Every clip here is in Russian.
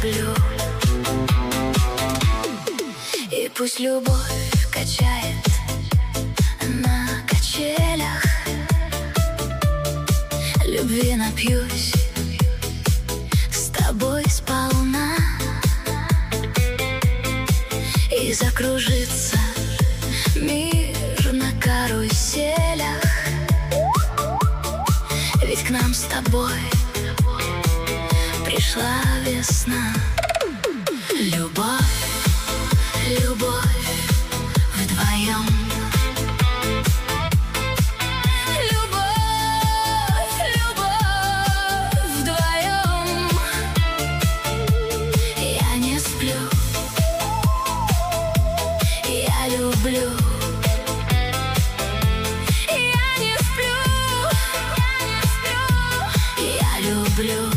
сплю. И пусть любовь качает на качелях, любви напьюсь с тобой сполна, и закружится мир на каруселях. Ведь к нам с тобой пришла весна. Любовь, любовь вдвоем. Любовь, любовь вдвоем. Я не сплю, я люблю. Я не сплю, я люблю.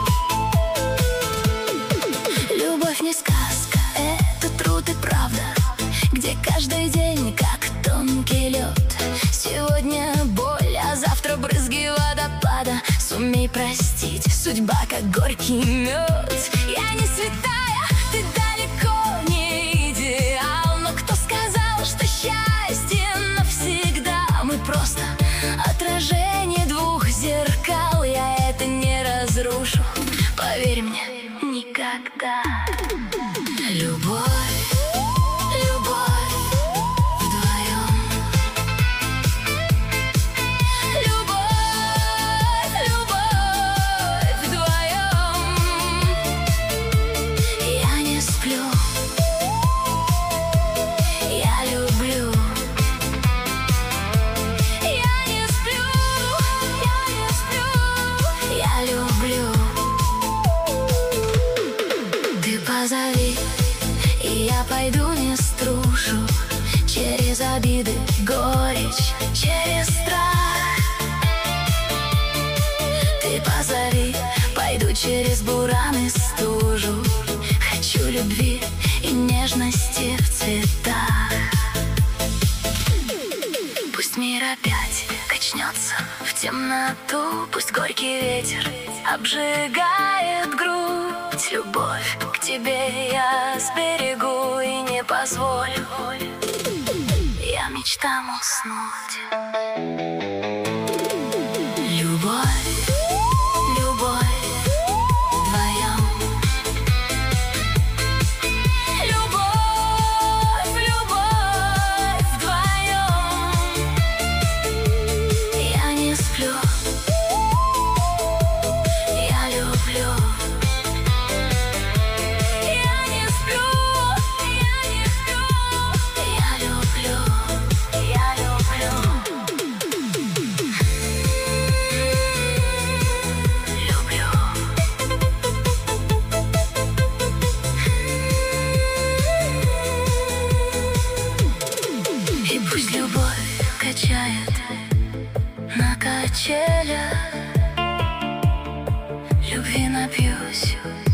Любовь не сказка, это труд и правда, где каждый день как тонкий лед. Сегодня боль, а завтра брызги водопада. Сумей простить, судьба как горький мед. Я не святая, ты далеко не идеал, но кто сказал, что счастье навсегда? Мы просто отражение двух зеркал. Я это не разрушу, поверь мне, никогда. Любовь, любовь вдвоем. Любовь, любовь вдвоем. Я не сплю, я люблю. Я не сплю, я люблю. Ты позови, и я пойду не струшу через обиды, горечь, через страх. Ты позови, пойду через буран и стужу. Хочу любви и нежности в цветах. Пусть мир опять качнется в темноту, пусть горький ветер обжигает грудь. Любовь к тебе я сберегу и не позволю я мечтам уснуть. Любовь, любовь вдвоем. Любовь, любовь вдвоем. Я не сплю, я люблю. И пусть любовь качает на качелях, любви напьюсь